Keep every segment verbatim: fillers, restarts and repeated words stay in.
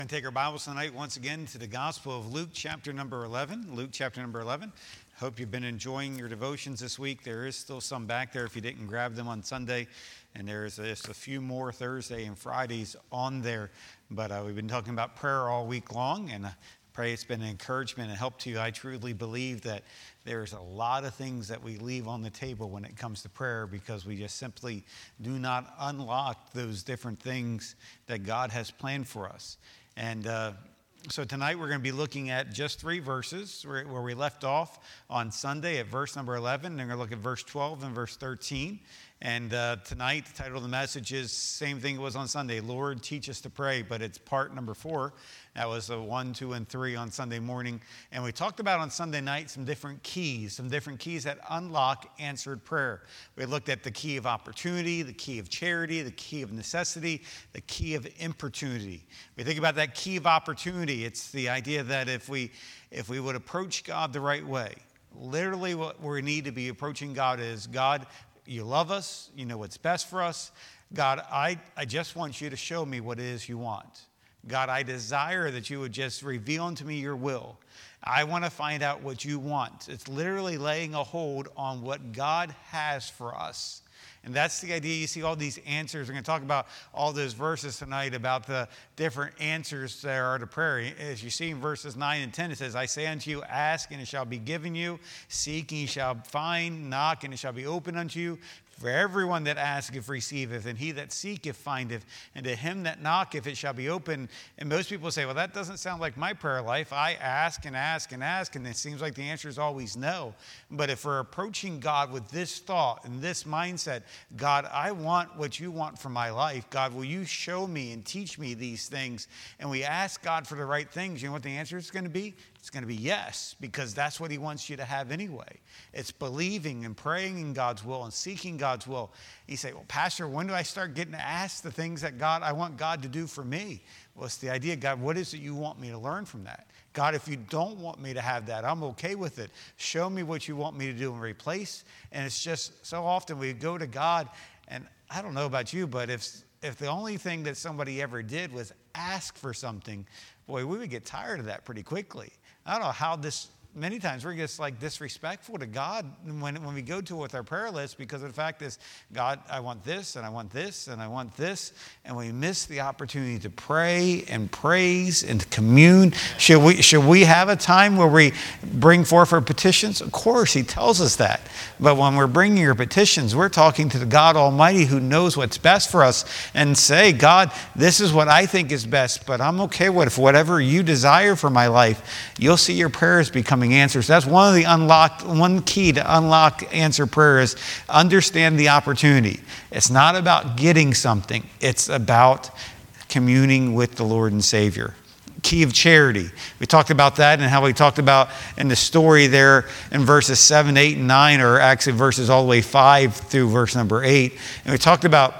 And take our Bibles tonight once again to the Gospel of Luke, chapter number eleven. Luke, chapter number eleven. Hope you've been enjoying your devotions this week. There is still some back there if you didn't grab them on Sunday. And there's just a few more Thursday and Fridays on there. But uh, we've been talking about prayer all week long. And I pray it's been an encouragement and help to you. I truly believe that there's a lot of things that we leave on the table when it comes to prayer because we just simply do not unlock those different things that God has planned for us. And uh, so tonight we're going to be looking at just three verses where, where we left off on Sunday at verse number eleven. And we're going to look at verse twelve and verse thirteen. And uh, tonight the title of the message is same thing it was on Sunday, Lord, teach us to pray. But it's part number four. That was the one, two, and three on Sunday morning. And we talked about on Sunday night some different keys, some different keys that unlock answered prayer. We looked at the key of opportunity, the key of charity, the key of necessity, the key of importunity. We think about that key of opportunity. It's the idea that if we if we would approach God the right way, literally what we need to be approaching God is, God, you love us, you know what's best for us. God, I, I just want you to show me what it is you want. God, I desire that you would just reveal unto me your will. I want to find out what you want. It's literally laying a hold on what God has for us. And that's the idea. You see all these answers. We're going to talk about all those verses tonight about the different answers there are to prayer. As you see in verses nine and ten, it says, I say unto you, ask and it shall be given you. Seek and ye shall find. Knock and it shall be opened unto you. For everyone that asketh receiveth, and he that seeketh findeth, and to him that knocketh it shall be opened. And most people say, well, that doesn't sound like my prayer life. I ask and ask and ask, and it seems like the answer is always no. But if we're approaching God with this thought and this mindset, God, I want what you want for my life. God, will you show me and teach me these things? And we ask God for the right things. You know what the answer is going to be? It's going to be yes, because that's what he wants you to have anyway. It's believing and praying in God's will and seeking God's will. You say, well, Pastor, when do I start getting asked the things that God, I want God to do for me? Well, it's the idea, God, what is it you want me to learn from that? God, if you don't want me to have that, I'm okay with it. Show me what you want me to do and replace. And it's just so often we go to God, and I don't know about you, but if if the only thing that somebody ever did was ask for something, boy, we would get tired of that pretty quickly. I don't know how this, many times we're just like disrespectful to God when, when we go to with our prayer list because of the fact is, God, I want this and I want this and I want this. And we miss the opportunity to pray and praise and to commune. Should we, should we have a time where we bring forth our petitions? Of course, he tells us that. But when we're bringing our petitions, we're talking to the God Almighty who knows what's best for us and say, God, this is what I think is best, but I'm okay with whatever you desire for my life. You'll see your prayers becoming answers. That's one of the unlocked, one key to unlock answer prayer is understand the opportunity. It's not about getting something. It's about communing with the Lord and Savior. Key of charity. We talked about that and how we talked about in the story there in verses seven, eight, and nine, or actually verses all the way five through verse number eight. And we talked about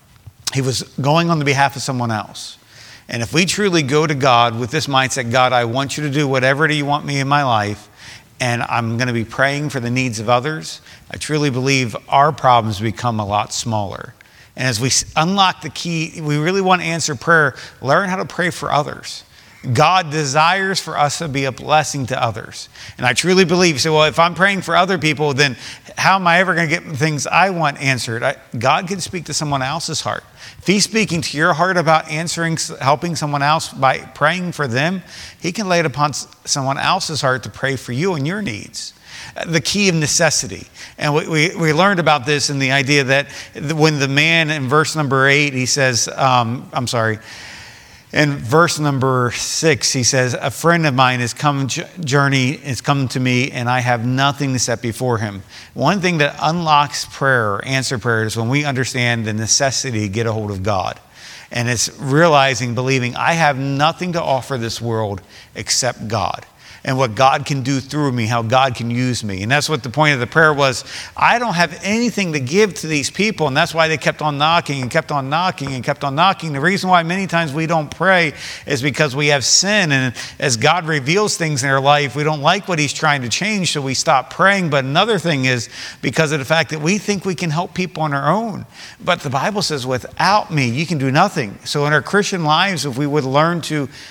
he was going on the behalf of someone else. And if we truly go to God with this mindset, God, I want you to do whatever you want me in my life, and I'm going to be praying for the needs of others, I truly believe our problems become a lot smaller. And as we unlock the key, we really want to answer prayer, learn how to pray for others. God desires for us to be a blessing to others. And I truly believe, so well, if I'm praying for other people, then how am I ever going to get the things I want answered? I, God can speak to someone else's heart. If he's speaking to your heart about answering, helping someone else by praying for them, he can lay it upon someone else's heart to pray for you and your needs. The key of necessity. And we, we, we learned about this in the idea that when the man in verse number eight, he says, um, I'm sorry, in verse number six, he says, a friend of mine has come journey, has come to me, and I have nothing to set before him. One thing that unlocks prayer, or answer prayer, is when we understand the necessity to get a hold of God. And it's realizing, believing, I have nothing to offer this world except God. And what God can do through me, how God can use me. And that's what the point of the prayer was. I don't have anything to give to these people. And that's why they kept on knocking and kept on knocking and kept on knocking. The reason why many times we don't pray is because we have sin. And as God reveals things in our life, we don't like what he's trying to change, so we stop praying. But another thing is because of the fact that we think we can help people on our own. But the Bible says, without me, you can do nothing. So in our Christian lives, if we would learn to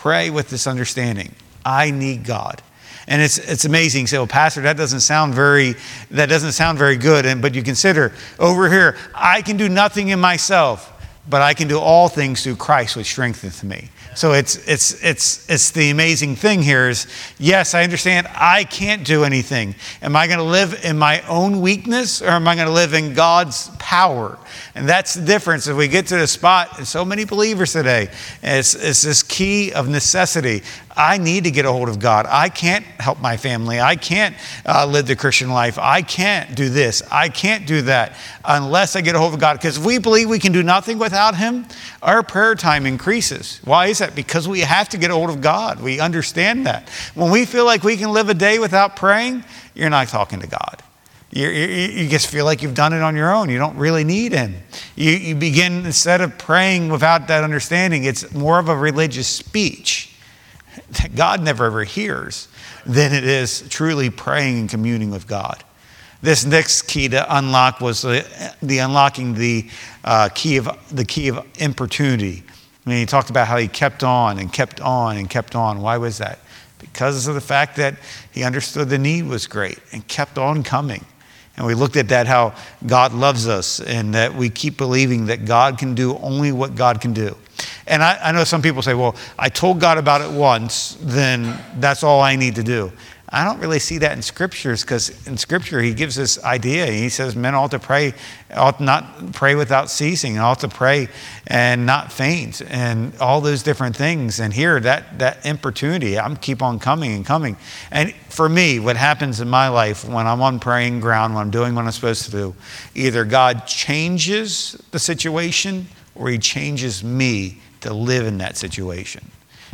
pray with this understanding. I need God. And it's it's amazing. You say, well, Pastor, that doesn't sound very that doesn't sound very good. And but you consider over here, I can do nothing in myself, but I can do all things through Christ, which strengtheneth me. So it's it's it's it's the amazing thing here is, yes, I understand I can't do anything. Am I going to live in my own weakness, or am I going to live in God's power? And that's the difference. If we get to the spot, and so many believers today, it's, it's this key of necessity. I need to get a hold of God. I can't help my family. I can't uh, live the Christian life. I can't do this. I can't do that unless I get a hold of God. Because if we believe we can do nothing without Him, our prayer time increases. Why is that? Because we have to get a hold of God. We understand that. When we feel like we can live a day without praying, you're not talking to God. You, you, you just feel like you've done it on your own. You don't really need Him. You, you begin, instead of praying without that understanding, it's more of a religious speech that God never ever hears than it is truly praying and communing with God. This next key to unlock was the, the unlocking the uh, key of the key of importunity. I mean, he talked about how he kept on and kept on and kept on. Why was that? Because of the fact that he understood the need was great and kept on coming. And we looked at that, how God loves us and that we keep believing that God can do only what God can do. And I, I know some people say, well, I told God about it once, then that's all I need to do. I don't really see that in scriptures, because in scripture he gives this idea. He says men ought to pray, ought not pray without ceasing, ought to pray and not faint, and all those different things. And here, that that importunity, I'm keep on coming and coming. And for me, what happens in my life when I'm on praying ground, when I'm doing what I'm supposed to do, either God changes the situation or He changes me to live in that situation.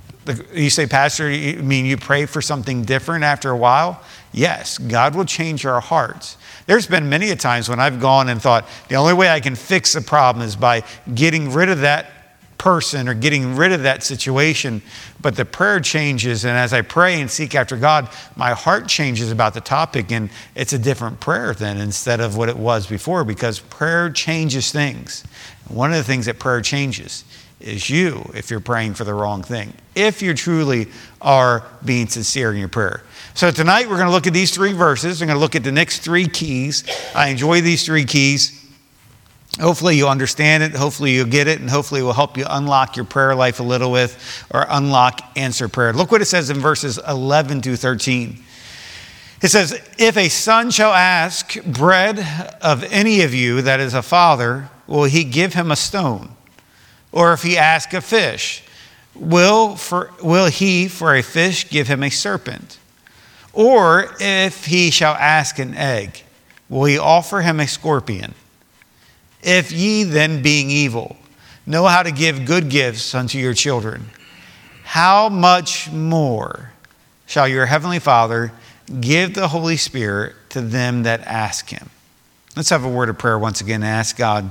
You say, Pastor, you mean you pray for something different after a while? Yes, God will change our hearts. There's been many a times when I've gone and thought, the only way I can fix the problem is by getting rid of that person or getting rid of that situation. But the prayer changes, and as I pray and seek after God, my heart changes about the topic, and it's a different prayer then instead of what it was before, because prayer changes things. One of the things that prayer changes is you, if you're praying for the wrong thing, if you truly are being sincere in your prayer. So tonight we're going to look at these three verses. We're going to look at the next three keys. I enjoy these three keys. Hopefully you'll understand it. Hopefully you'll get it. And hopefully it will help you unlock your prayer life a little with, or unlock answer prayer. Look what it says in verses eleven through thirteen. It says, if a son shall ask bread of any of you that is a father, will he give him a stone? Or if he ask a fish, will, for, will he for a fish give him a serpent? Or if he shall ask an egg, will he offer him a scorpion? If ye then, being evil, know how to give good gifts unto your children, how much more shall your heavenly Father give the Holy Spirit to them that ask Him? Let's have a word of prayer once again and ask God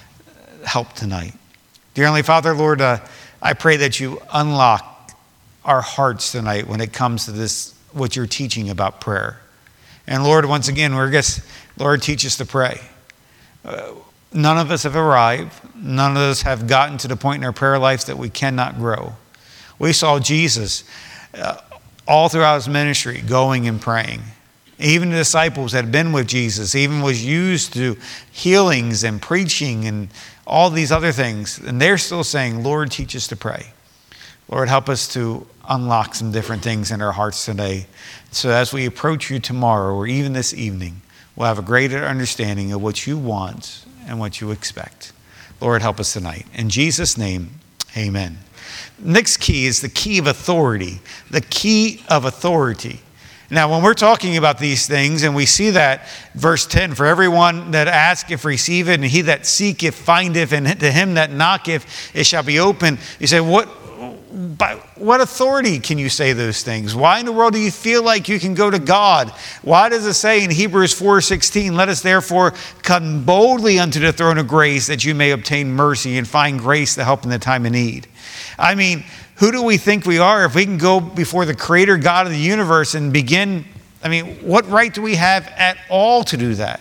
help tonight. Dear Heavenly Father, Lord, uh, I pray that you unlock our hearts tonight when it comes to this, what you're teaching about prayer. And Lord, once again, we're just, Lord, teach us to pray. Uh, none of us have arrived. None of us have gotten to the point in our prayer lives that we cannot grow. We saw Jesus uh, all throughout His ministry going and praying. Even the disciples that had been with Jesus, even was used to healings and preaching and all these other things. And they're still saying, Lord, teach us to pray. Lord, help us to unlock some different things in our hearts today. So as we approach you tomorrow or even this evening, we'll have a greater understanding of what you want and what you expect. Lord, help us tonight. In Jesus' name, amen. Next key is the key of authority. The key of authority. Now, when we're talking about these things, and we see that, verse ten, for everyone that asketh, receiveth, and he that seeketh, findeth, and to him that knocketh, it shall be open. You say, what, by what authority can you say those things? Why in the world do you feel like you can go to God? Why does it say in Hebrews four sixteen, let us therefore come boldly unto the throne of grace that you may obtain mercy and find grace to help in the time of need? I mean, who do we think we are if we can go before the creator God of the universe and begin? I mean, what right do we have at all to do that?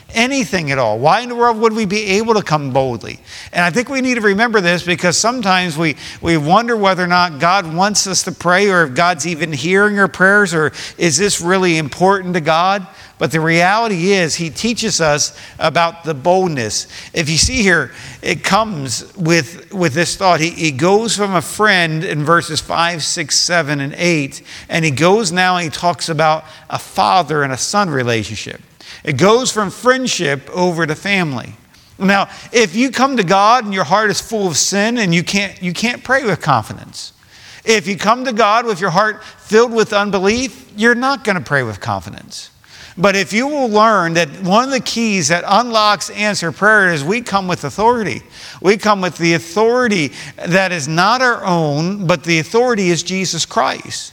anything at all. Why in the world would we be able to come boldly? And I think we need to remember this, because sometimes we, we wonder whether or not God wants us to pray, or if God's even hearing our prayers, or is this really important to God? But the reality is, he teaches us about the boldness. If you see here, it comes with, with this thought. He, he goes from a friend in verses five, six, seven, and eight, and he goes now and he talks about a father and a son relationship. It goes from friendship over to family. Now, if you come to God and your heart is full of sin, and you can't, you can't pray with confidence. If you come to God with your heart filled with unbelief, you're not going to pray with confidence. But if you will learn that one of the keys that unlocks answer prayer is we come with authority. We come with the authority that is not our own, but the authority is Jesus Christ.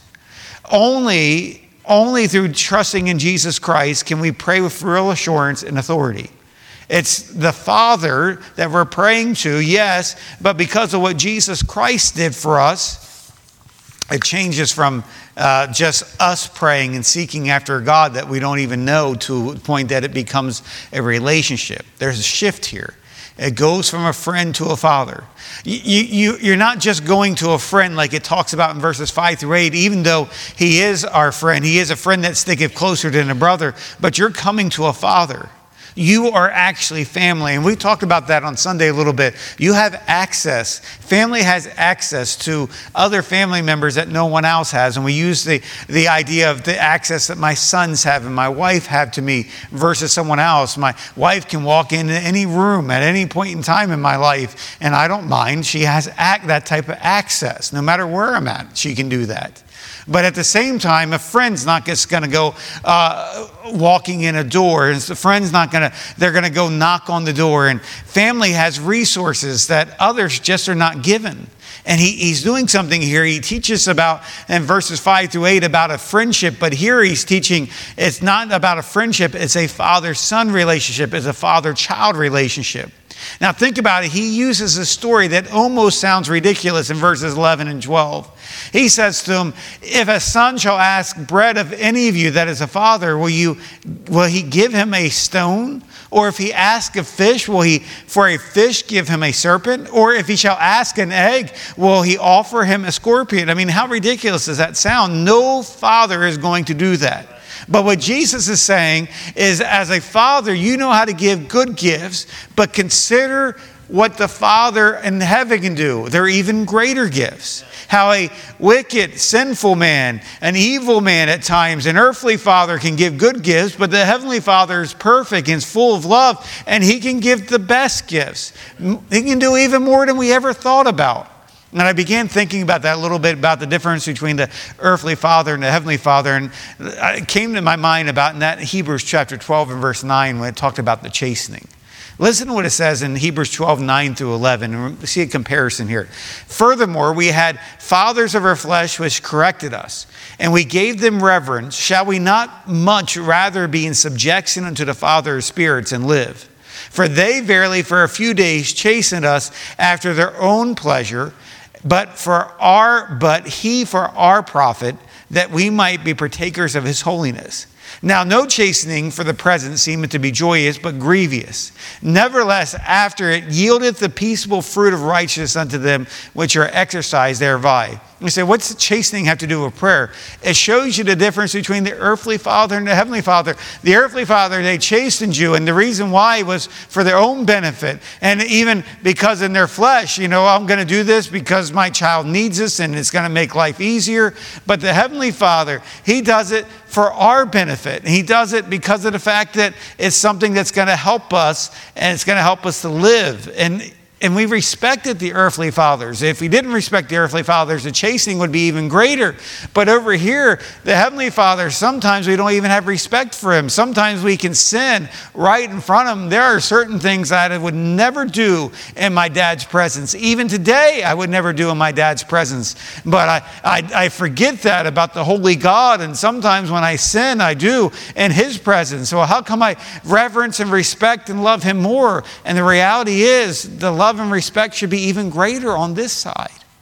Only Only through trusting in Jesus Christ can we pray with real assurance and authority. It's the Father that we're praying to, yes, but because of what Jesus Christ did for us, it changes from uh, just us praying and seeking after God that we don't even know, to a point that it becomes a relationship. There's a shift here. It goes from a friend to a father. You, you, you're not just going to a friend like it talks about in verses five through eight, even though he is our friend. He is a friend that sticketh closer than a brother, but you're coming to a father. You are actually family. And we talked about that on Sunday a little bit. You have access. Family has access to other family members that no one else has. And we use the, the idea of the access that my sons have and my wife have to me versus someone else. My wife can walk into any room at any point in time in my life, and I don't mind. She has act, that type of access. No matter where I'm at, she can do that. But at the same time, a friend's not just going to go uh, walking in a door. And the friend's not going to, they're going to go knock on the door. And family has resources that others just are not given. And he, he's doing something here. He teaches about, in verses five through eight, about a friendship. But here he's teaching, it's not about a friendship. It's a father-son relationship. It's a father-child relationship. Now think about it. He uses a story that almost sounds ridiculous in verses eleven and twelve. He says to him, if a son shall ask bread of any of you that is a father, will you, will he give him a stone? Or if he ask a fish, will he for a fish give him a serpent? Or if he shall ask an egg, will he offer him a scorpion? I mean, how ridiculous does that sound? No father is going to do that. But what Jesus is saying is, as a father, you know how to give good gifts, but consider what the Father in heaven can do. There are even greater gifts. How a wicked, sinful man, an evil man at times, an earthly father can give good gifts, but the heavenly Father is perfect and is full of love, and he can give the best gifts. He can do even more than we ever thought about. And I began thinking about that a little bit, about the difference between the earthly father and the heavenly Father. And it came to my mind about in that Hebrews chapter twelve and verse nine, when it talked about the chastening. Listen to what it says in Hebrews twelve, nine through eleven. And we see a comparison here. Furthermore, we had fathers of our flesh which corrected us, and we gave them reverence. Shall we not much rather be in subjection unto the Father of spirits and live? For they verily for a few days chastened us after their own pleasure, but for our but he for our profit, that we might be partakers of his holiness. Now no chastening for the present seemeth to be joyous, but grievous. Nevertheless, after it yieldeth the peaceable fruit of righteousness unto them which are exercised thereby. You say, what's the chastening have to do with prayer? It shows you the difference between the earthly father and the heavenly Father. The earthly father, they chastened you, and the reason why was for their own benefit. And even because in their flesh, you know, I'm going to do this because my child needs this and it's going to make life easier. But the heavenly Father, he does it for our benefit. And he does it because of the fact that it's something that's going to help us, and it's going to help us to live. And And we respected the earthly fathers. If we didn't respect the earthly fathers, the chastening would be even greater. But over here, the heavenly Father, sometimes we don't even have respect for him. Sometimes we can sin right in front of him. There are certain things that I would never do in my dad's presence. Even today, I would never do in my dad's presence. But I, I, I forget that about the holy God. And sometimes when I sin, I do in his presence. So how come I reverence and respect and love him more? And the reality is, the love Love and respect should be even greater on this side.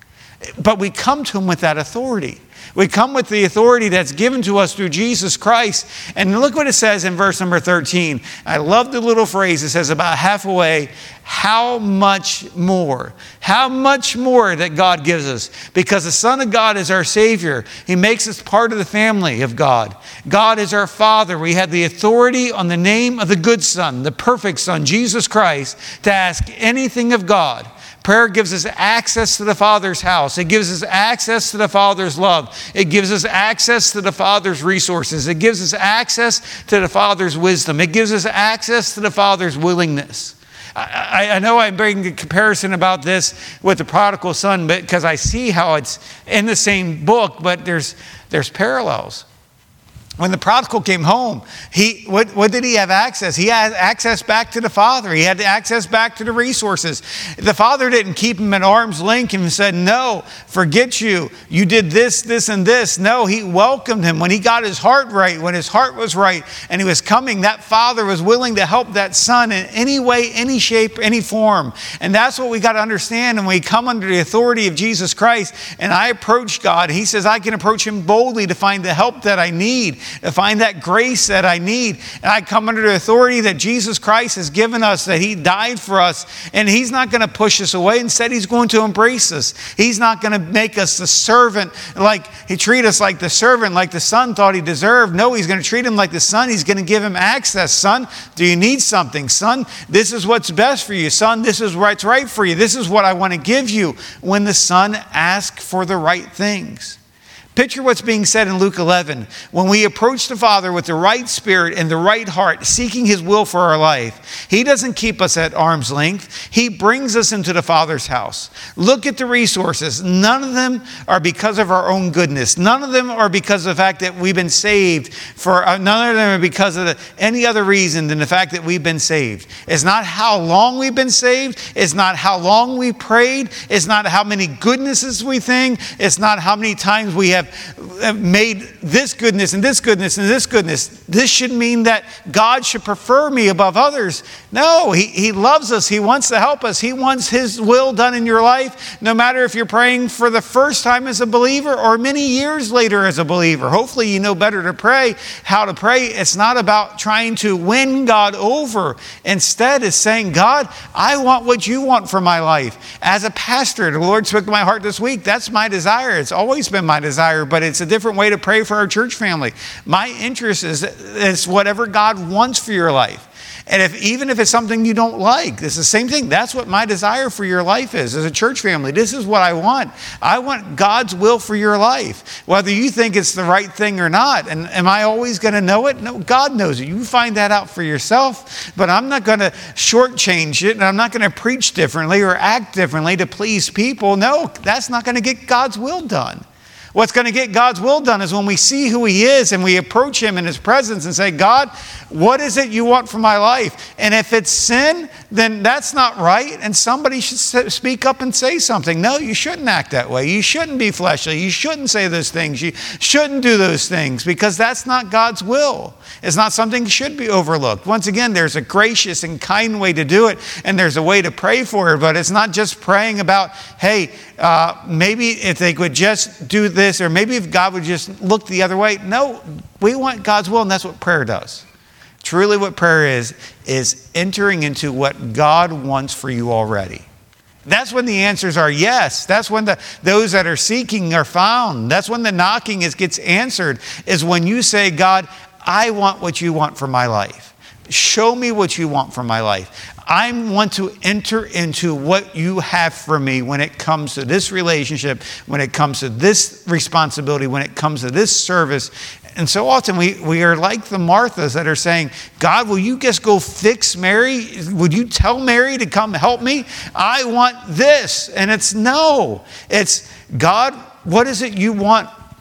But we come to him with that authority. We come with the authority that's given to us through Jesus Christ. And look what it says in verse number thirteen. I love the little phrase. It says about halfway, how much more? How much more that God gives us? Because the Son of God is our Savior. He makes us part of the family of God. God is our Father. We have the authority on the name of the good Son, the perfect Son, Jesus Christ, to ask anything of God. Prayer gives us access to the Father's house. It gives us access to the Father's love. It gives us access to the Father's resources. It gives us access to the Father's wisdom. It gives us access to the Father's willingness. I, I know I'm bringing a comparison about this with the prodigal son, but because I see how it's in the same book, but there's there's parallels. When the prodigal came home, he what, what did he have access? He had access back to the Father. He had access back to the resources. The Father didn't keep him at arm's length and said, no, forget you. You did this, this, and this. No, he welcomed him. When he got his heart right, when his heart was right, and he was coming, that Father was willing to help that son in any way, any shape, any form. And that's what we got to understand. And when we come under the authority of Jesus Christ, and I approach God, he says I can approach him boldly to find the help that I need, to find that grace that I need. And I come under the authority that Jesus Christ has given us, that he died for us. And he's not going to push us away. Instead, he's going to embrace us. He's not going to make us the servant, like he treat us like the servant, like the son thought he deserved. No, he's going to treat him like the son. He's going to give him access. Son, do you need something? Son, this is what's best for you. Son, this is what's right for you. This is what I want to give you. When the son asks for the right things. Picture what's being said in Luke eleven. When we approach the Father with the right spirit and the right heart, seeking his will for our life, he doesn't keep us at arm's length. He brings us into the Father's house. Look at the resources. None of them are because of our own goodness. None of them are because of the fact that we've been saved. For uh, none of them are because of the, any other reason than the fact that we've been saved. It's not how long we've been saved. It's not how long we prayed. It's not how many goodnesses we think. It's not how many times we have made this goodness and this goodness and this goodness. This should mean that God should prefer me above others. No, he, he loves us. He wants to help us. He wants his will done in your life, no matter if you're praying for the first time as a believer or many years later as a believer. Hopefully you know better to pray, how to pray. It's not about trying to win God over. Instead, it's saying, God, I want what you want for my life. As a pastor, the Lord spoke to my heart this week. That's my desire. It's always been my desire. But it's a different way to pray for our church family. My interest is, is whatever God wants for your life. And if even if it's something you don't like, it's the same thing. That's what my desire for your life is as a church family. This is what I want. I want God's will for your life, whether you think it's the right thing or not. And am I always going to know it? No, God knows it. You find that out for yourself. But I'm not going to shortchange it, and I'm not going to preach differently or act differently to please people. No, that's not going to get God's will done. What's going to get God's will done is when we see who he is and we approach him in his presence and say, God, what is it you want for my life? And if it's sin, then that's not right. And somebody should speak up and say something. No, you shouldn't act that way. You shouldn't be fleshly. You shouldn't say those things. You shouldn't do those things because that's not God's will. It's not something that should be overlooked. Once again, there's a gracious and kind way to do it, and there's a way to pray for it, but it's not just praying about, hey, uh, maybe if they could just do this, or maybe if God would just look the other way. No, we want God's will, and that's what prayer does. Truly what prayer is, is entering into what God wants for you already. That's when the answers are yes. That's when the those that are seeking are found. That's when the knocking is gets answered, is when you say, God, I want what you want for my life. Show me what you want for my life. I want to enter into what you have for me when it comes to this relationship, when it comes to this responsibility, when it comes to this service. And so often we, we are like the Marthas that are saying, God, will you just go fix Mary? Would you tell Mary to come help me? I want this. And it's no. It's, God, what is it you want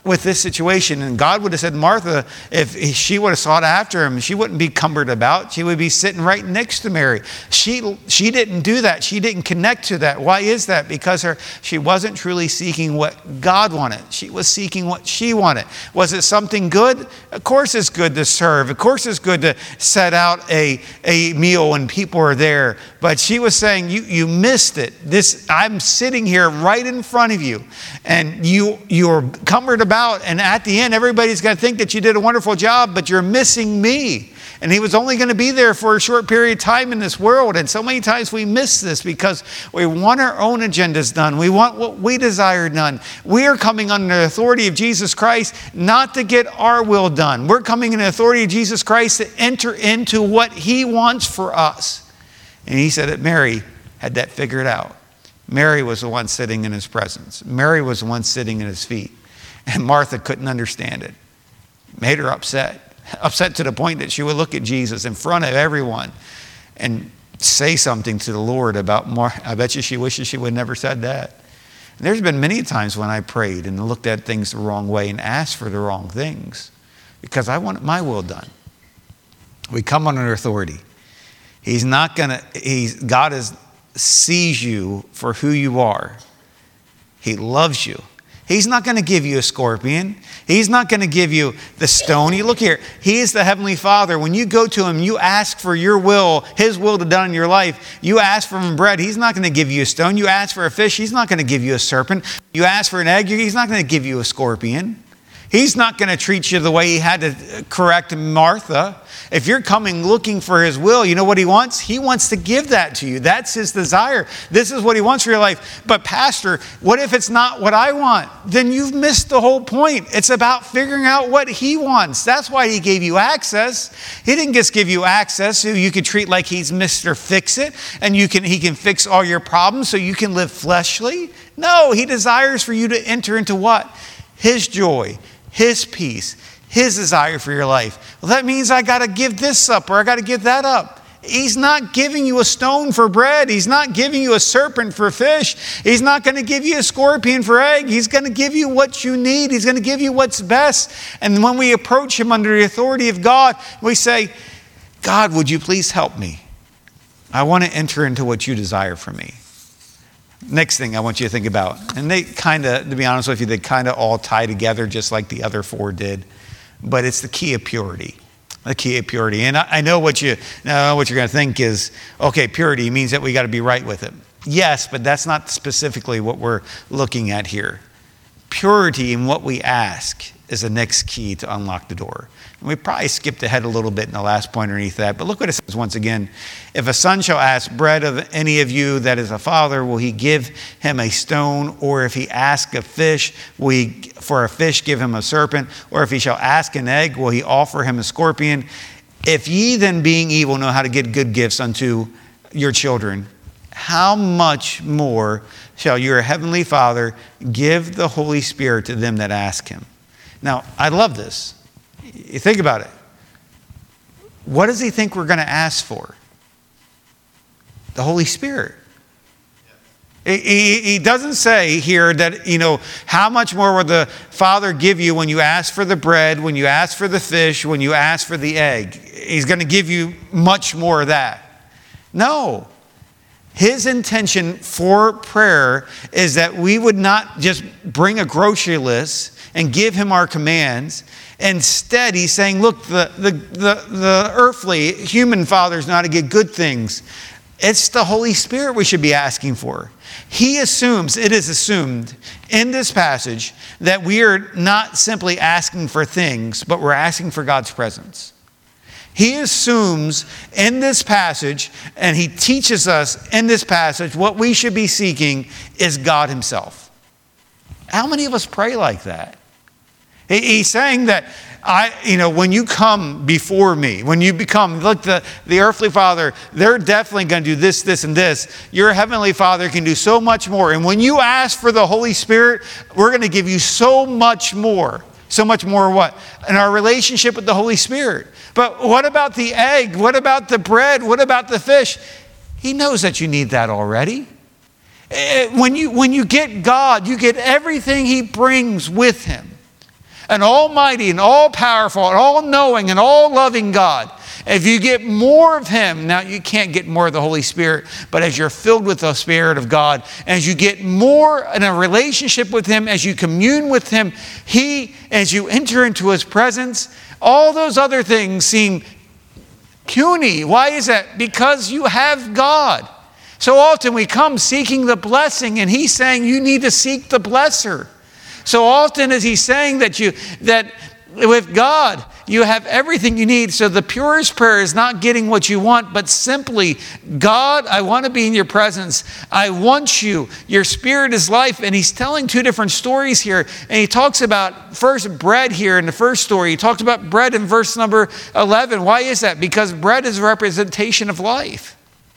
with this situation. And God would have said, Martha, if she would have sought after him, she wouldn't be cumbered about. She would be sitting right next to Mary. She, she didn't do that. She didn't connect to that. Why is that? Because her, she wasn't truly seeking what God wanted. She was seeking what she wanted. Was it something good? Of course it's good to serve. Of course it's good to set out a, a meal when people are there. But she was saying, you, you missed it. This, I'm sitting here right in front of you, and you, you're cumbered about. And at the end, everybody's going to think that you did a wonderful job, but you're missing me. And he was only going to be there for a short period of time in this world. And so many times we miss this because we want our own agendas done. We want what we desire done. We are coming under the authority of Jesus Christ not to get our will done. We're coming in the authority of Jesus Christ to enter into what he wants for us. And he said that Mary had that figured out. Mary was the one sitting in his presence. Mary was the one sitting at his feet. And Martha couldn't understand it. Made her upset. Upset to the point that she would look at Jesus in front of everyone and say something to the Lord about Martha. I bet you she wishes she would have never said that. And there's been many times when I prayed and looked at things the wrong way and asked for the wrong things because I wanted my will done. We come under authority. He's not going to, he's, God is, sees you for who you are. He loves you. He's not going to give you a scorpion. He's not going to give you the stone. You look here. He is the Heavenly Father. When you go to him, you ask for your will, his will to done in your life. You ask for him bread. He's not going to give you a stone. You ask for a fish. He's not going to give you a serpent. You ask for an egg. He's not going to give you a scorpion. He's not going to treat you the way he had to correct Martha. If you're coming looking for his will, you know what he wants? He wants to give that to you. That's his desire. This is what he wants for your life. But pastor, what if it's not what I want? Then you've missed the whole point. It's about figuring out what he wants. That's why he gave you access. He didn't just give you access so you could treat like he's Mister Fix-It and you can he can fix all your problems so you can live fleshly. No, he desires for you to enter into what? His joy, his peace, his desire for your life. Well, that means I got to give this up or I got to give that up. He's not giving you a stone for bread. He's not giving you a serpent for fish. He's not going to give you a scorpion for egg. He's going to give you what you need. He's going to give you what's best. And when we approach him under the authority of God, we say, God, would you please help me? I want to enter into what you desire for me. Next thing I want you to think about, and they kind of, to be honest with you, they kind of all tie together just like the other four did, but it's the key of purity, the key of purity. And I, I know what, you, know what you're going to think is, okay, purity means that we got to be right with him. Yes, but that's not specifically what we're looking at here. Purity in what we ask is the next key to unlock the door. And we probably skipped ahead a little bit in the last point underneath that, but look what it says once again. If a son shall ask bread of any of you that is a father, will he give him a stone? Or if he ask a fish, will he for a fish give him a serpent? Or if he shall ask an egg, will he offer him a scorpion? If ye then being evil know how to get good gifts unto your children, how much more shall your heavenly Father give the Holy Spirit to them that ask him? Now, I love this. You think about it. What does he think we're going to ask for? The Holy Spirit. He, he, he doesn't say here that, you know, how much more will the Father give you when you ask for the bread, when you ask for the fish, when you ask for the egg? He's going to give you much more of that. No. His intention for prayer is that we would not just bring a grocery list and give him our commands. Instead, he's saying, look, the, the, the, the earthly human fathers know how to get good things. It's the Holy Spirit we should be asking for. He assumes, it is assumed in this passage that we are not simply asking for things, but we're asking for God's presence. He assumes in this passage, and he teaches us in this passage, what we should be seeking is God himself. How many of us pray like that? He's saying that, I, you know, when you come before me, when you become, look, the, the earthly father, they're definitely going to do this, this, and this. Your heavenly Father can do so much more. And when you ask for the Holy Spirit, we're going to give you so much more. So much more what? In our relationship with the Holy Spirit. But what about the egg? What about the bread? What about the fish? He knows that you need that already. When you, when you get God, you get everything he brings with him. an almighty and all-powerful and all-knowing and all-loving God. If you get more of him, now you can't get more of the Holy Spirit, but as you're filled with the Spirit of God, as you get more in a relationship with him, as you commune with him, he, as you enter into his presence, all those other things seem puny. Why is that? Because you have God. So often we come seeking the blessing, and he's saying you need to seek the blesser. So often is he saying that you that with God, you have everything you need. So the purest prayer is not getting what you want, but simply, God, I want to be in your presence. I want you. Your Spirit is life. And he's telling two different stories here. And he talks about first bread here in the first story. He talks about bread in verse number eleven. Why is that? Because bread is a representation of life.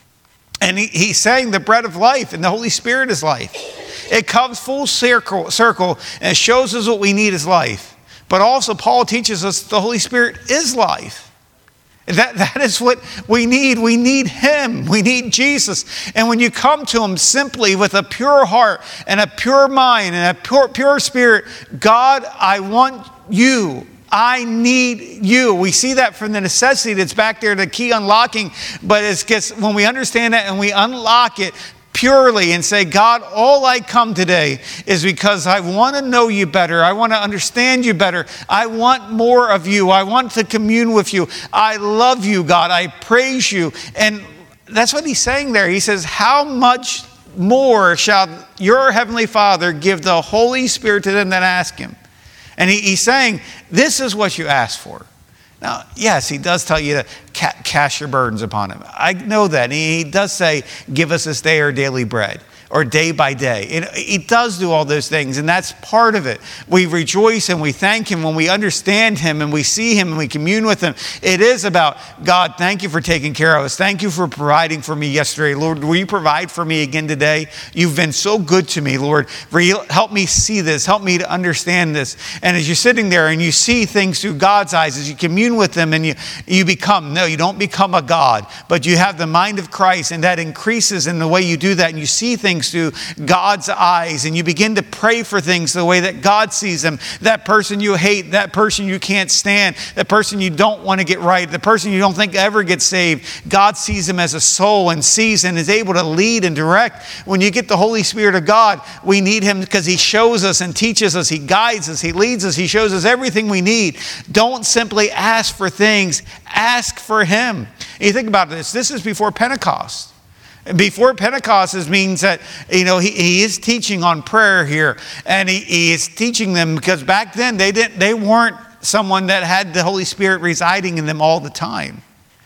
And he, he's saying the bread of life and the Holy Spirit is life. It comes full circle, circle and it shows us what we need is life. But also Paul teaches us the Holy Spirit is life. That, that is what we need. We need him. We need Jesus. And when you come to him simply with a pure heart and a pure mind and a pure, pure spirit, God, I want you. I need you. We see that from the necessity that's back there, the key unlocking. But it's just when we understand that and we unlock it purely and say, God, all I come today is because I want to know you better. I want to understand you better. I want more of you. I want to commune with you. I love you, God. I praise you. And that's what he's saying there. He says, how much more shall your heavenly Father give the Holy Spirit to them that ask him? And he, he's saying, this is what you ask for. Now, yes, he does tell you to ca- cast your burdens upon him. I know that. He does say, give us this day our daily bread, or day by day. It, he does do all those things, and that's part of it. We rejoice and we thank him when we understand him and we see him and we commune with him. It is about, God, thank you for taking care of us. Thank you for providing for me yesterday. Lord, will you provide for me again today? You've been so good to me, Lord. Help me see this. Help me to understand this. And as you're sitting there and you see things through God's eyes, as you commune with him and you, you become, no, you don't become a God, but you have the mind of Christ, and that increases in the way you do that, and you see things through God's eyes, and you begin to pray for things the way that God sees them. That person you hate, that person you can't stand, that person you don't want to get right, the person you don't think ever gets saved, God sees them as a soul and sees and is able to lead and direct. When you get the Holy Spirit of God, we need him because he shows us and teaches us, he guides us, he leads us, he shows us everything we need. Don't simply ask for things, ask for him. And you think about this, this is before Pentecost. Before Pentecost is means that, you know, he, he is teaching on prayer here, and he, he is teaching them because back then they didn't, they weren't someone that had the Holy Spirit residing in them all the time.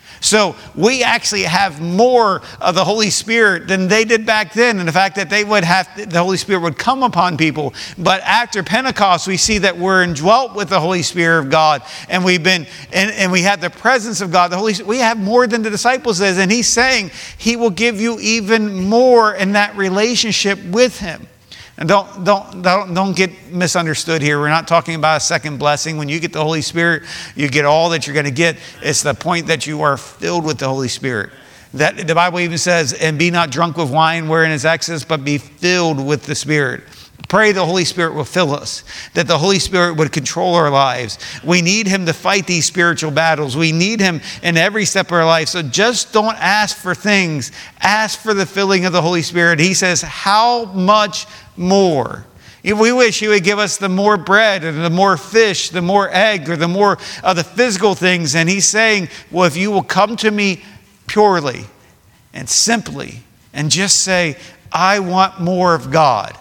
So we actually have more of the Holy Spirit than they did back then. And the fact that they would have, the Holy Spirit would come upon people. But after Pentecost, we see that we're indwelt with the Holy Spirit of God. And we've been, and, and we have the presence of God. The Holy Spirit, we have more than the disciples says. And he's saying he will give you even more in that relationship with him. And don't, don't, don't, don't get misunderstood here. We're not talking about a second blessing. When you get the Holy Spirit, you get all that you're going to get. It's the point that you are filled with the Holy Spirit. That the Bible even says, and be not drunk with wine wherein is excess, but be filled with the Spirit. Pray the Holy Spirit will fill us, that the Holy Spirit would control our lives. We need him to fight these spiritual battles. We need him in every step of our life. So just don't ask for things. Ask for the filling of the Holy Spirit. He says, how much more? If we wish he would give us the more bread or the more fish, the more egg, or the more of the physical things. And he's saying, well, if you will come to me purely and simply and just say, I want more of God,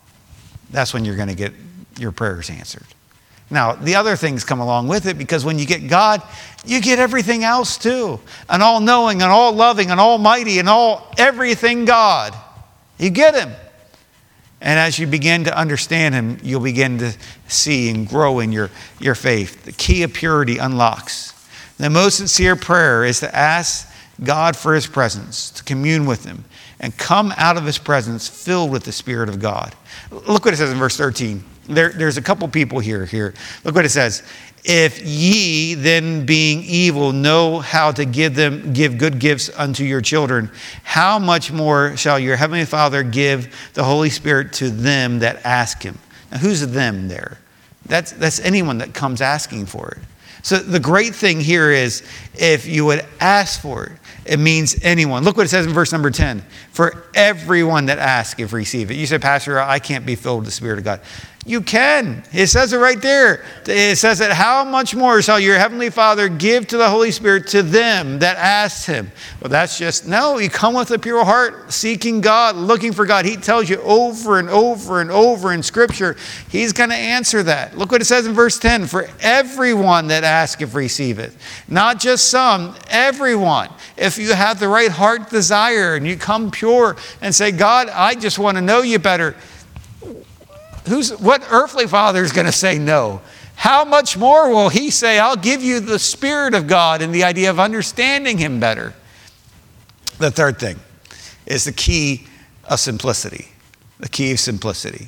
that's when you're going to get your prayers answered. Now, the other things come along with it, because when you get God, you get everything else too. An all-knowing, an all-loving, an almighty, and all everything God. You get him. And as you begin to understand him, you'll begin to see and grow in your, your faith. The key of purity unlocks. The most sincere prayer is to ask God for his presence, to commune with him, and come out of his presence filled with the Spirit of God. Look what it says in verse thirteen. There, there's a couple people here, here. Look what it says. If ye then being evil know how to give them give good gifts unto your children, how much more shall your heavenly Father give the Holy Spirit to them that ask him? Now who's the them there? That's, that's anyone that comes asking for it. So the great thing here is if you would ask for it, it means anyone. Look what it says in verse number ten. For everyone that asks, if receive it. You said, Pastor, I can't be filled with the Spirit of God. You can. It says it right there. It says that how much more shall your heavenly Father give to the Holy Spirit to them that ask him? Well, that's just, no, you come with a pure heart, seeking God, looking for God. He tells you over and over and over in Scripture, he's going to answer that. Look what it says in verse ten. For everyone that asketh receiveth. Not just some, everyone. If you have the right heart desire and you come pure and say, God, I just want to know you better. Who's, what earthly father is going to say no? How much more will he say, I'll give you the Spirit of God and the idea of understanding him better? The third thing is the key of simplicity. The key of simplicity.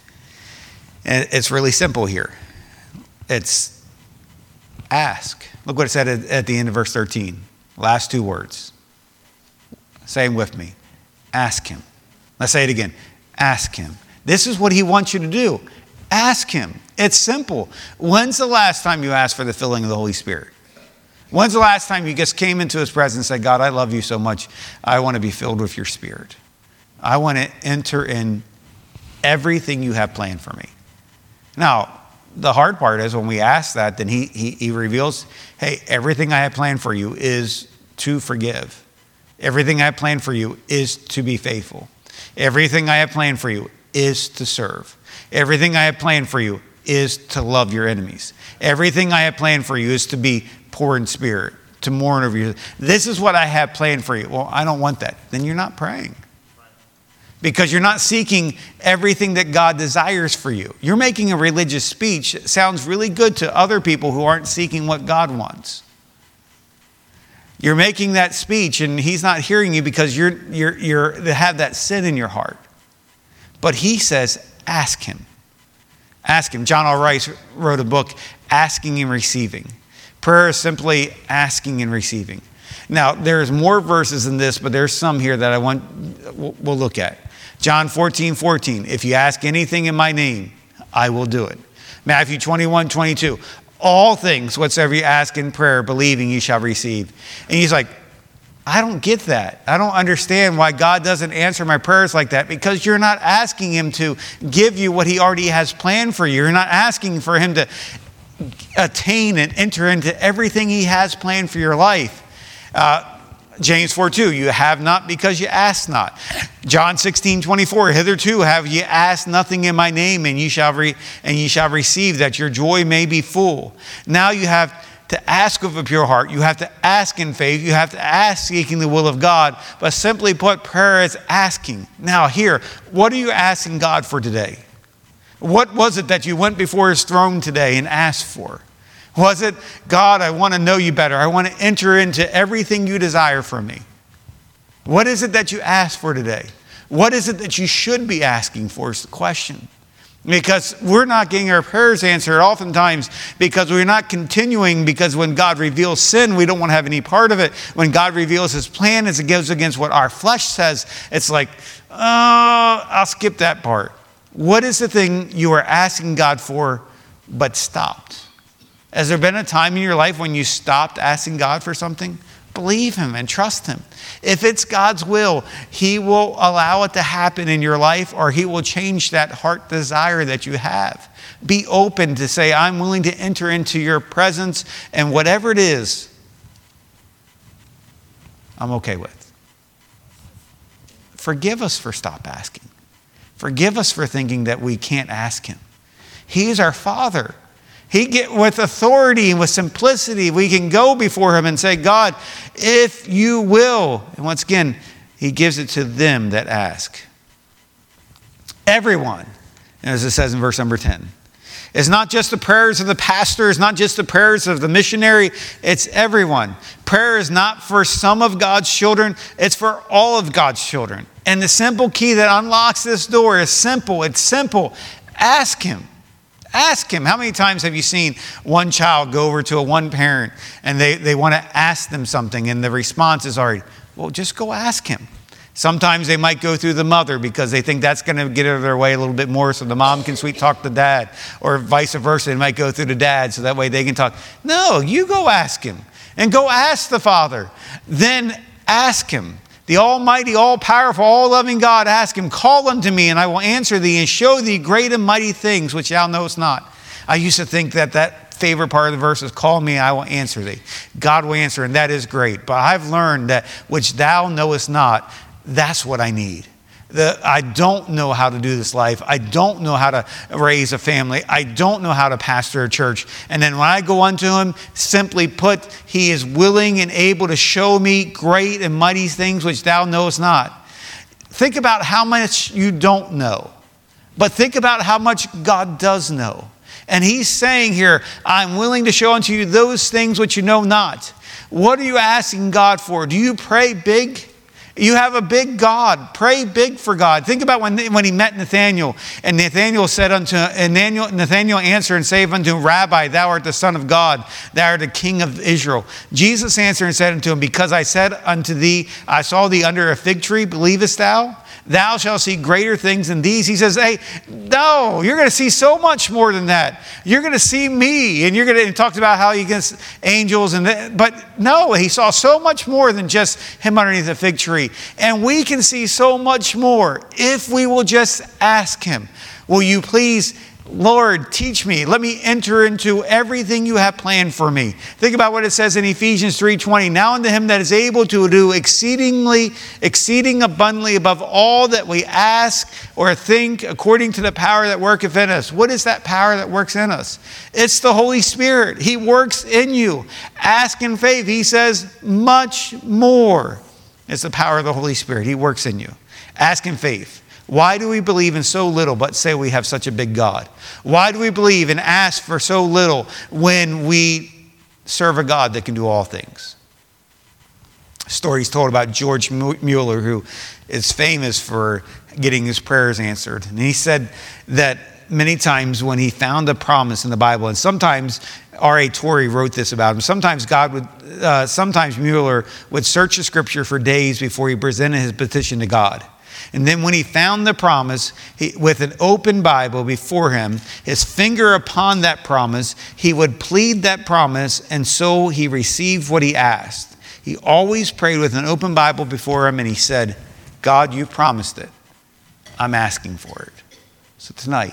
And it's really simple here. It's ask. Look what it said at, at the end of verse thirteen. Last two words. Say them with me. Ask him. Let's say it again. Ask him. This is what he wants you to do. Ask him. It's simple. When's the last time you asked for the filling of the Holy Spirit? When's the last time you just came into his presence and said, God, I love you so much. I want to be filled with your Spirit. I want to enter in everything you have planned for me. Now, the hard part is when we ask that, then he, he, he reveals, hey, everything I have planned for you is to forgive. Everything I have planned for you is to be faithful. Everything I have planned for you is to serve. Everything I have planned for you is to love your enemies. Everything I have planned for you is to be poor in spirit, to mourn over you. This is what I have planned for you. Well, I don't want that. Then you're not praying. Because you're not seeking everything that God desires for you. You're making a religious speech that sounds really good to other people who aren't seeking what God wants. You're making that speech and he's not hearing you because you're, you're, you're, you have that sin in your heart. But he says, ask him. Ask him. John R. Rice wrote a book, Asking and Receiving. Prayer is simply asking and receiving. Now, there's more verses than this, but there's some here that I want, we'll look at. John fourteen fourteen, if you ask anything in my name, I will do it. Matthew twenty-one twenty-two, all things whatsoever you ask in prayer, believing you shall receive. And he's like, I don't get that. I don't understand why God doesn't answer my prayers like that, because you're not asking him to give you what he already has planned for you. You're not asking for him to attain and enter into everything he has planned for your life. Uh, James four two, you have not because you ask not. John sixteen twenty-four, hitherto have ye asked nothing in my name, and ye shall re- and ye shall receive, that your joy may be full. Now you have to ask with a pure heart. You have to ask in faith. You have to ask seeking the will of God. But simply put, prayer is asking. Now here, what are you asking God for today? What was it that you went before his throne today and asked for? Was it, God, I want to know you better. I want to enter into everything you desire from me. What is it that you asked for today? What is it that you should be asking for is the question. Because we're not getting our prayers answered oftentimes because we're not continuing, because when God reveals sin, we don't want to have any part of it. When God reveals his plan as it goes against what our flesh says, it's like, oh, I'll skip that part. What is the thing you are asking God for but stopped? Has there been a time in your life when you stopped asking God for something? Believe him and trust him. If it's God's will, he will allow it to happen in your life, or he will change that heart desire that you have. Be open to say, I'm willing to enter into your presence, and whatever it is, I'm okay with. Forgive us for stop asking. Forgive us for thinking that we can't ask him. He's our Father. He get with authority and with simplicity, we can go before him and say, God, if you will. And once again, he gives it to them that ask. Everyone, as it says in verse number ten. It's not just the prayers of the pastor. It's not just the prayers of the missionary. It's everyone. Prayer is not for some of God's children. It's for all of God's children. And the simple key that unlocks this door is simple. It's simple. Ask him. Ask him. How many times have you seen one child go over to a one parent and they, they want to ask them something and the response is already, well, just go ask him. Sometimes they might go through the mother because they think that's going to get out of their way a little bit more so the mom can sweet talk the dad, or vice versa. They might go through the dad so that way they can talk. No, you go ask him and go ask the Father. Then ask him. The almighty, all-powerful, all-loving God, ask him, call unto me and I will answer thee and show thee great and mighty things which thou knowest not. I used to think that that favorite part of the verse is, call me, I will answer thee. God will answer, and that is great. But I've learned that which thou knowest not, that's what I need. The, I don't know how to do this life. I don't know how to raise a family. I don't know how to pastor a church. And then when I go unto him, simply put, he is willing and able to show me great and mighty things which thou knowest not. Think about how much you don't know, but think about how much God does know. And he's saying here, I'm willing to show unto you those things which you know not. What are you asking God for? Do you pray big? You have a big God. Pray big for God. Think about when, when he met Nathanael, and Nathanael said unto Nathanael, Nathanael answered and said unto him, Rabbi, thou art the Son of God, thou art the King of Israel. Jesus answered and said unto him, because I said unto thee, I saw thee under a fig tree, believest thou? Thou shalt see greater things than these. He says, hey, no, you're going to see so much more than that. You're going to see me. And you're going to, and talked about how he gets angels. and that, But no, he saw so much more than just him underneath the fig tree. And we can see so much more if we will just ask him. Will you please, Lord, teach me. Let me enter into everything you have planned for me. Think about what it says in Ephesians three twenty. Now unto him that is able to do exceedingly, exceeding abundantly above all that we ask or think, according to the power that worketh in us. What is that power that works in us? It's the Holy Spirit. He works in you. Ask in faith. He says much more. It's the power of the Holy Spirit. He works in you. Ask in faith. Why do we believe in so little but say we have such a big God? Why do we believe and ask for so little when we serve a God that can do all things? Stories told about George Mueller, who is famous for getting his prayers answered. And he said that many times when he found a promise in the Bible, and sometimes R A Torrey wrote this about him, sometimes God would, uh, sometimes Mueller would search the scripture for days before he presented his petition to God. And then when he found the promise, he, with an open Bible before him, his finger upon that promise, he would plead that promise, and so he received what he asked. He always prayed with an open Bible before him, and he said, God, you promised it. I'm asking for it. So tonight,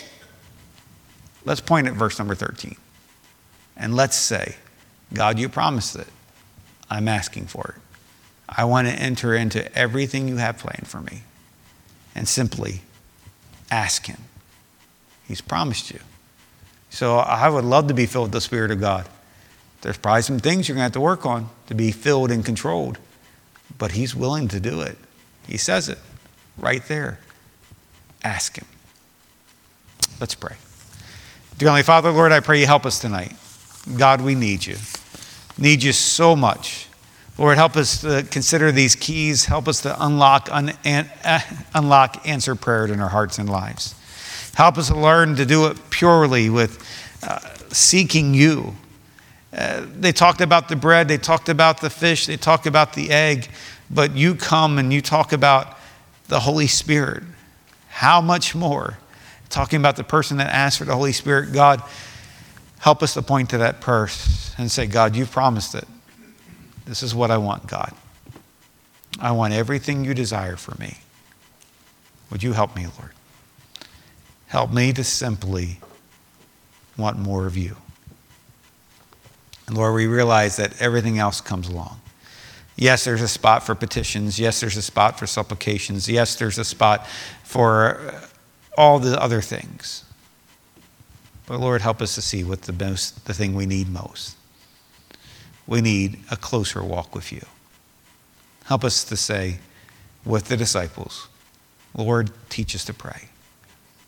let's point at verse number thirteen. And let's say, God, you promised it. I'm asking for it. I want to enter into everything you have planned for me. And simply ask him. He's promised you. So I would love to be filled with the Spirit of God. There's probably some things you're going to have to work on to be filled and controlled. But he's willing to do it. He says it right there. Ask him. Let's pray. Dear Heavenly Father, Lord, I pray you help us tonight. God, we need you. Need you so much. Lord, help us to consider these keys. Help us to unlock, un, an, uh, unlock answer prayer in our hearts and lives. Help us to learn to do it purely with uh, seeking you. Uh, they talked about the bread. They talked about the fish. They talked about the egg. But you come and you talk about the Holy Spirit. How much more? Talking about the person that asked for the Holy Spirit. God, help us to point to that purse and say, God, you promised it. This is what I want, God. I want everything you desire for me. Would you help me, Lord? Help me to simply want more of you. And Lord, we realize that everything else comes along. Yes, there's a spot for petitions. Yes, there's a spot for supplications. Yes, there's a spot for all the other things. But Lord, help us to see what the most, the thing we need most. We need a closer walk with you. Help us to say with the disciples, Lord, teach us to pray.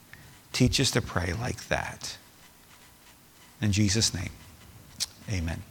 Teach us to pray like that. In Jesus' name, amen.